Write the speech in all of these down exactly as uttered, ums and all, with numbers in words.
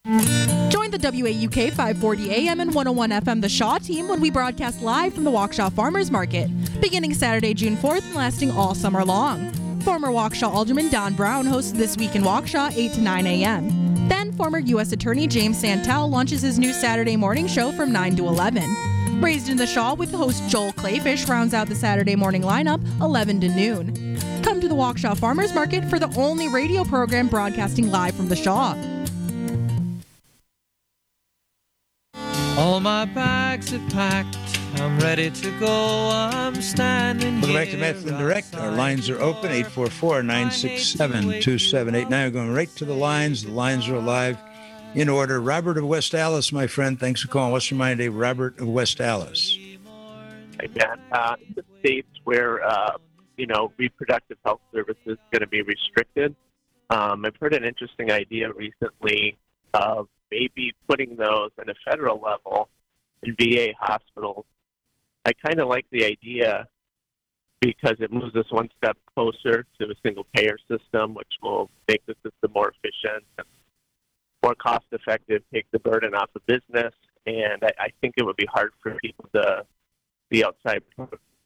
Join the W A U K five forty A M and one oh one F M The Shaw team when we broadcast live from the Waukesha Farmers Market, beginning Saturday, June fourth and lasting all summer long. Former Waukesha Alderman Don Brown hosts This Week in Waukesha, eight to nine A M. Then former U S Attorney James Santel launches his new Saturday morning show from nine to eleven. Raised in the Shaw with host Joel Clayfish rounds out the Saturday morning lineup, eleven to noon. Come to the Waukesha Farmers Market for the only radio program broadcasting live from the Shaw. All my bags are packed, I'm ready to go, I'm standing Welcome here. back to Method Direct. Our lines are open, eight four four, nine six seven, two seven eight nine. We're going right to the lines. The lines are alive in order. Robert of West Allis, my friend. Thanks for calling. What's your mind today? Robert of West Allis. Hey, Matt. Uh, in the states where, uh, you know, reproductive health services is going to be restricted, um, I've heard an interesting idea recently of maybe putting those at a federal level in V A hospitals. I kind of like the idea because it moves us one step closer to a single-payer system, which will make the system more efficient and more cost-effective, take the burden off of business, and I, I think it would be hard for people to be outside. I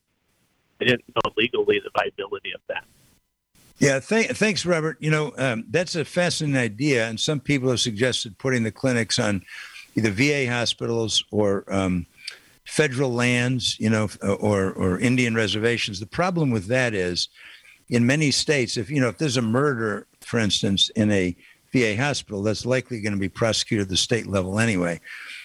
didn't know legally the viability of that. Yeah, th- thanks, Robert. You know, um, that's a fascinating idea, and some people have suggested putting the clinics on either V A hospitals or um, federal lands, you know, or or Indian reservations. The problem with that is, in many states, if you know, if there's a murder, for instance, in a V A hospital, that's likely going to be prosecuted at the state level anyway.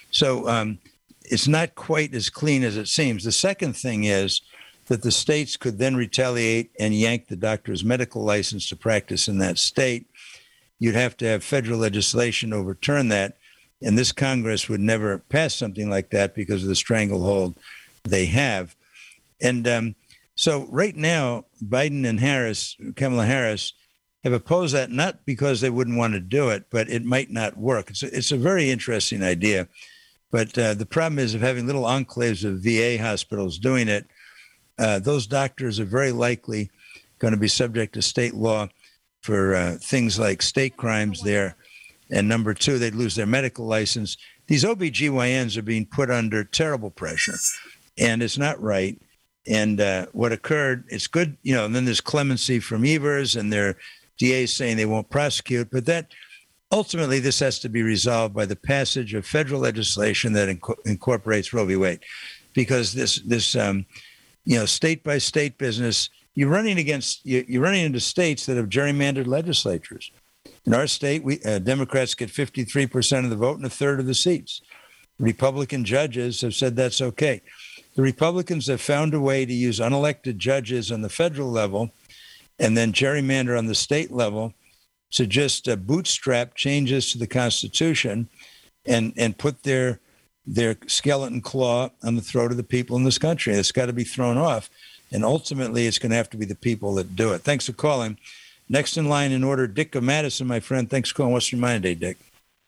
So um, it's not quite as clean as it seems. The second thing is that the states could then retaliate and yank the doctor's medical license to practice in that state. You'd have to have federal legislation overturn that, and this Congress would never pass something like that because of the stranglehold they have. And um, so right now, Biden and Harris, Kamala Harris, have opposed that, not because they wouldn't want to do it, but it might not work. It's a, it's a very interesting idea. But uh, the problem is of having little enclaves of V A hospitals doing it, uh, those doctors are very likely going to be subject to state law for uh, things like state crimes there. And number two, they'd lose their medical license. These O B G Y Ns are being put under terrible pressure, and it's not right. And uh, what occurred, it's good, you know, and then there's clemency from Evers and their D As saying they won't prosecute. But that ultimately, this has to be resolved by the passage of federal legislation that inc- incorporates Roe v. Wade, because this, this um, you know, state by state business, you're running against, you're running into states that have gerrymandered legislatures. In our state, we uh, Democrats get fifty-three percent of the vote and a third of the seats. Republican judges have said that's okay. The Republicans have found a way to use unelected judges on the federal level and then gerrymander on the state level to just uh, bootstrap changes to the Constitution and, and put their their skeleton claw on the throat of the people in this country. It's got to be thrown off. And ultimately, it's going to have to be the people that do it. Thanks for calling. Next in line in order, Dick of Madison, my friend. Thanks for calling. What's your mind today, Dick?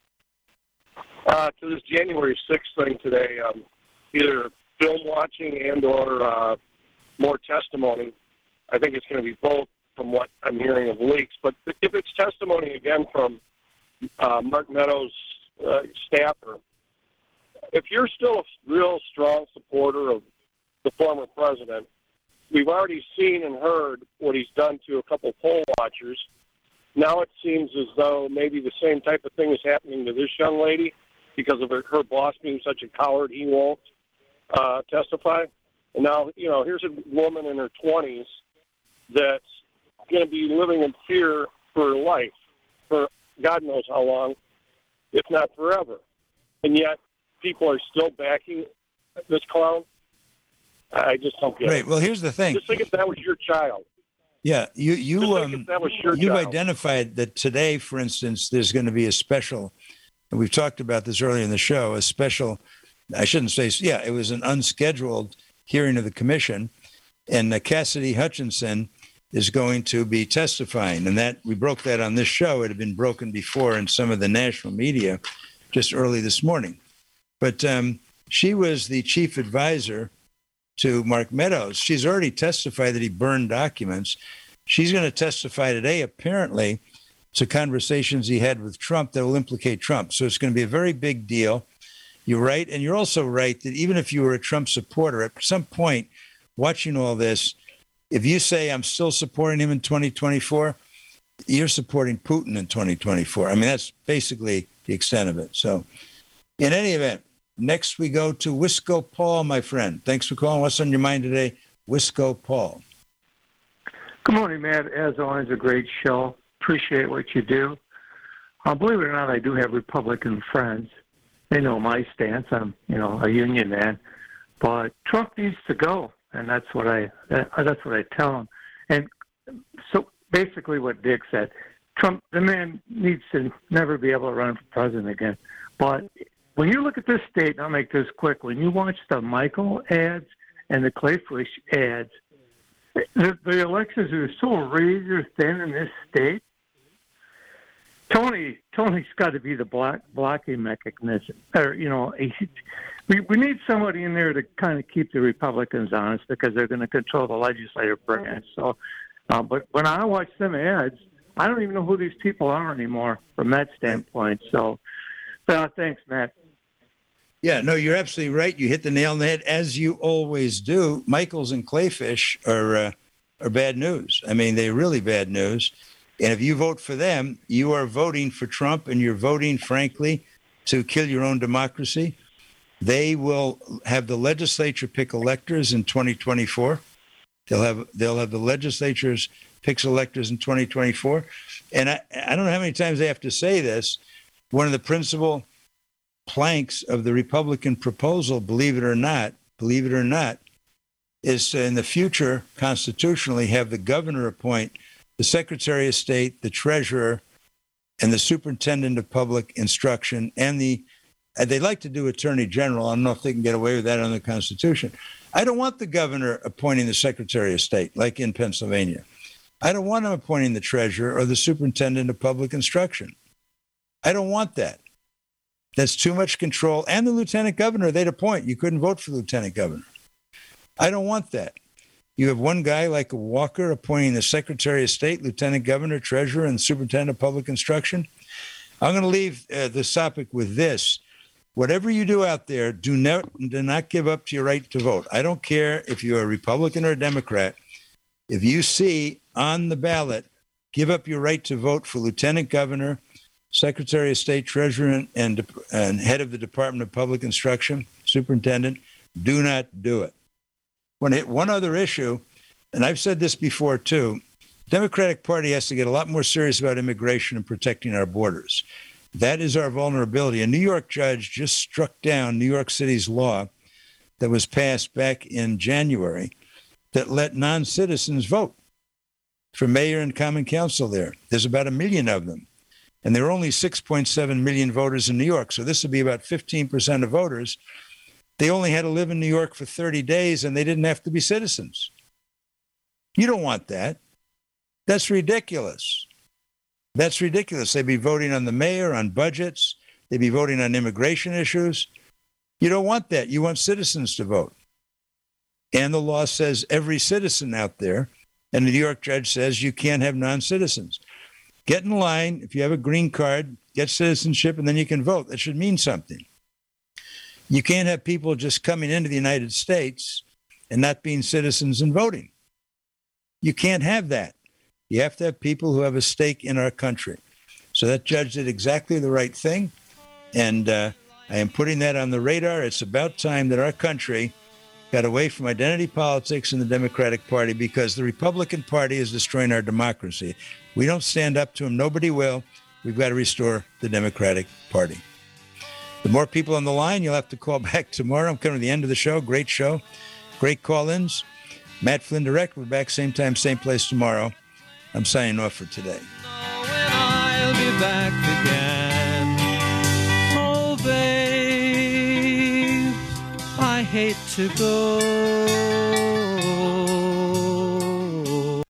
Uh, to this January sixth thing today, um, either film watching and or uh, more testimony. I think it's going to be both from what I'm hearing of leaks. But if it's testimony, again, from uh, Mark Meadows' uh, staffer, if you're still a real strong supporter of the former president, we've already seen and heard what he's done to a couple poll watchers. Now it seems as though maybe the same type of thing is happening to this young lady because of her, her boss being such a coward, he won't uh, testify. And now, you know, here's a woman in her twenties that's going to be living in fear for her life, for God knows how long, if not forever. And yet people are still backing this clown. I just don't get Right. it. Well, here's the thing. Just think if that was your child. Yeah, you you Just think um if that was your you've child. identified that today, for instance, there's going to be a special, and we've talked about this earlier in the show, a special, I shouldn't say, yeah, it was an unscheduled hearing of the commission, and uh, Cassidy Hutchinson is going to be testifying, and that we broke that on this show. It had been broken before in some of the national media just early this morning. But um, she was the chief advisor to Mark Meadows. She's already testified that he burned documents. She's going to testify today, apparently, to conversations he had with Trump that will implicate Trump. So it's going to be a very big deal. You're right. And you're also right that even if you were a Trump supporter, at some point, watching all this, if you say I'm still supporting him in twenty twenty-four, you're supporting Putin in twenty twenty-four. I mean, that's basically the extent of it. So in any event, next we go to Wisco Paul, my friend. Thanks for calling. What's on your mind today? Wisco Paul. Good morning, Matt. As always, a great show. Appreciate what you do. Uh, believe it or not, I do have Republican friends. They know my stance. I'm, you know, a union man. But Trump needs to go, and that's what I that's what I tell them. And so basically what Dick said, Trump, the man needs to never be able to run for president again. But when you look at this state, and I'll make this quick, when you watch the Michael ads and the Clayfish ads, the, the elections are so razor thin in this state. Tony, Tony's got to be the block, blocking mechanism. Or, you know, he, we, we need somebody in there to kind of keep the Republicans honest because they're going to control the legislative branch. So, uh, but when I watch them ads, I don't even know who these people are anymore from that standpoint. So, uh, thanks, Matt. Yeah, no, you're absolutely right. You hit the nail on the head, as you always do. Michaels and Clayfish are uh, are bad news. I mean, they're really bad news. And if you vote for them, you are voting for Trump, and you're voting, frankly, to kill your own democracy. They will have the legislature pick electors in twenty twenty-four. They'll have they'll have the legislatures pick electors in twenty twenty-four. And I, I don't know how many times they have to say this. One of the principal planks of the Republican proposal, believe it or not, believe it or not, is to, in the future, constitutionally, have the governor appoint the Secretary of State, the Treasurer, and the Superintendent of Public Instruction, and the, uh, they like to do Attorney General. I don't know if they can get away with that under the Constitution. I don't want the governor appointing the Secretary of State, like in Pennsylvania. I don't want him appointing the Treasurer or the Superintendent of Public Instruction. I don't want that. That's too much control. And the Lieutenant Governor, they'd appoint. You couldn't vote for the Lieutenant Governor. I don't want that. You have one guy like Walker appointing the Secretary of State, Lieutenant Governor, Treasurer, and Superintendent of Public Instruction. I'm going to leave uh, this topic with this. Whatever you do out there, do not, do not give up to your right to vote. I don't care if you're a Republican or a Democrat. If you see on the ballot, give up your right to vote for Lieutenant Governor, Secretary of State, Treasurer, and, and head of the Department of Public Instruction, Superintendent, do not do it. When it, one other issue, and I've said this before too, the Democratic Party has to get a lot more serious about immigration and protecting our borders. That is our vulnerability. A New York judge just struck down New York City's law that was passed back in January that let non-citizens vote for mayor and common council there. There's about a million of them. And there are only six point seven million voters in New York. So this would be about fifteen percent of voters. They only had to live in New York for thirty days, and they didn't have to be citizens. You don't want that. That's ridiculous. That's ridiculous. They'd be voting on the mayor, on budgets. They'd be voting on immigration issues. You don't want that. You want citizens to vote. And the law says every citizen out there, and the New York judge says you can't have non-citizens. Get in line. If you have a green card, get citizenship, and then you can vote. That should mean something. You can't have people just coming into the United States and not being citizens and voting. You can't have that. You have to have people who have a stake in our country. So that judge did exactly the right thing. And uh, I am putting that on the radar. It's about time that our country got away from identity politics and the Democratic Party, because the Republican Party is destroying our democracy. We don't stand up to them. Nobody will. We've got to restore the Democratic Party. The more people on the line, you'll have to call back tomorrow. I'm coming to the end of the show. Great show. Great call-ins. Matt Flynn Direct. We're back same time, same place tomorrow. I'm signing off for today. I'll be back again. Oh, babe, I hate to go.